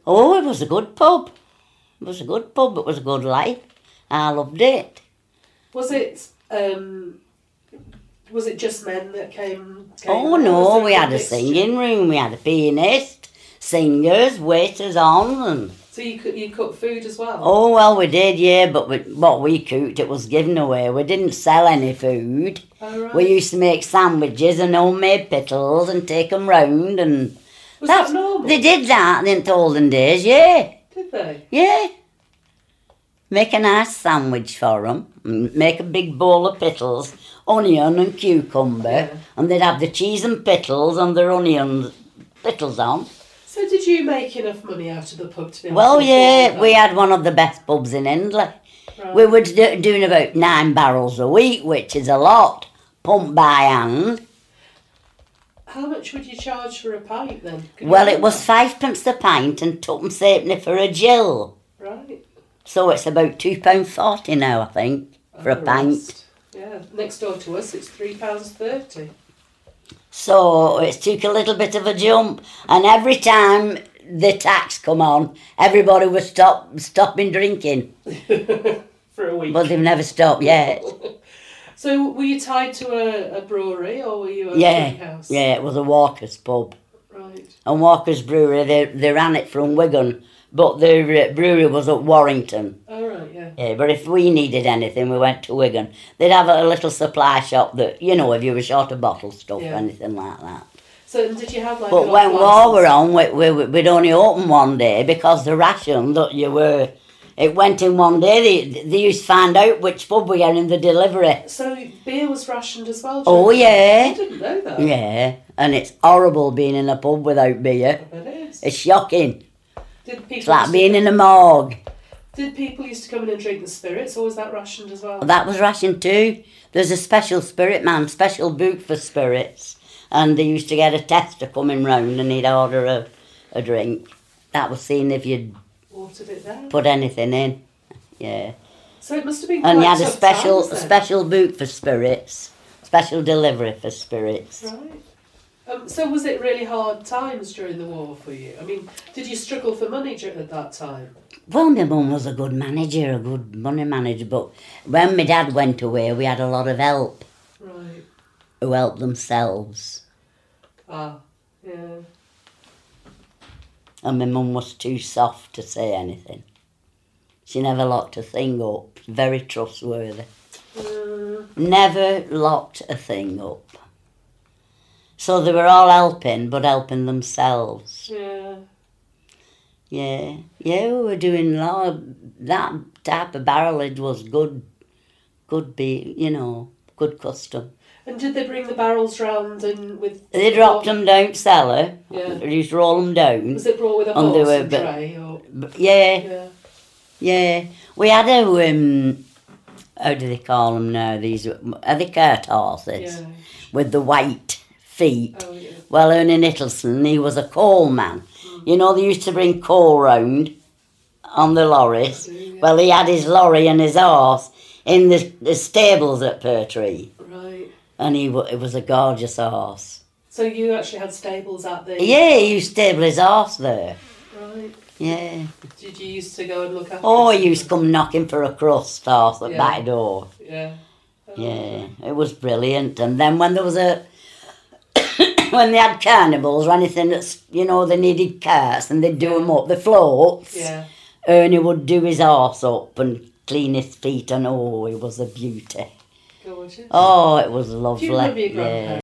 Oh, it was a good pub. It was a good pub. It was a good life. I loved it. Was it just men that came Oh, there? Was no, there we had a mixture? singing room. We had a pianist, singers, waiters on. And So you cooked food as well? oh, well, we did, yeah, but what we cooked, it was given away. We didn't sell any food. Oh, right. We used to make sandwiches and homemade pickles and take them round. And Was that normal? They did that in the olden days, yeah. Did they? Yeah. Make a nice sandwich for them. Make a big bowl of pickles, onion and cucumber. Yeah. And they'd have the cheese and pickles and their onions, pickles on. So did you make enough money out of the pub to be able Well, to yeah, afford we that? had one of the best pubs in Hindley. Right. We were doing about 9 barrels a week, which is a lot, pumped by hand. How much would you charge for a pint then? Can you Well, it remember? was 5p a pint and 2p halfpenny for a gill. Right. So it's about £2.40 now, I think, for a Oh, pint. right. Yeah, next door to us it's £3.30. So it took a little bit of a jump, and every time the tax come on, everybody was stopping drinking, For a week. but they've never stopped yet. So were you tied to a brewery or were you a Yeah, drink house? yeah, it was a Walker's pub. Right. And Walker's Brewery, they ran it from Wigan, but the brewery was at Warrington. Oh, right, yeah. Yeah, but if we needed anything, we went to Wigan. They'd have a little supply shop that, you know, if you were short of bottle stuff, Yeah. anything like that. So did you have like But an when war off-licence? were on, we'd only open one day because the ration that you were, it went in one day. They used to find out which pub we were in the delivery. So beer was rationed as well? Oh, during the- yeah. I didn't know that. Yeah, and it's horrible being in a pub without beer. I bet it is. It's shocking. Did people It's like used being to, in a morgue. Did people used to come in and drink the spirits, or was that rationed as well? That was rationed too. There's a special spirit man, special book for spirits. And they used to get a tester coming round and he'd order a drink. That was seeing if you'd Watered it down. put anything in. Yeah. So it must have been And quite you had a tough special times then. special boot for spirits. Special delivery for spirits. Right. So was it really hard times during the war for you? I mean, did you struggle for money at that time? Well, my mum was a good manager, a good money manager, but when my dad went away, we had a lot of help Right. who helped themselves. Ah, yeah. And my mum was too soft to say anything. She never locked a thing up. Very trustworthy. Never locked a thing up. So they were all helping, but helping themselves. Yeah. Yeah, we were doing a lot of, that type of barrelage was good, good custom. And did they bring the barrels round and with... They dropped them down cellar. Yeah. They used to roll them down. Was it brought with a And they horse were and but- tray? Or... Yeah, Yeah. we had a, how do they call them now? These, are they cart horses? Yeah. With the white feet. Oh, yeah. Well, Ernie Nicholson, he was a coal man. You know, they used to bring coal round on the lorries. Yeah. Well, he had his lorry and his horse in the stables at Pertree. Right. And it was a gorgeous horse. So you actually had stables at the... Yeah, he used to stable his horse there. Right. Yeah. Did you used to go and look after Oh, it? he used to come knocking for a crust horse at Yeah. back door. Yeah. Oh, Yeah, it was brilliant. And then when there was when they had carnivals or anything that's, they needed carts and they'd do them up, the floats, Yeah. Ernie would do his horse up and clean his feet, and oh, it was a beauty. Gorgeous. Oh, it was lovely. Do you remember your yeah. grandparents?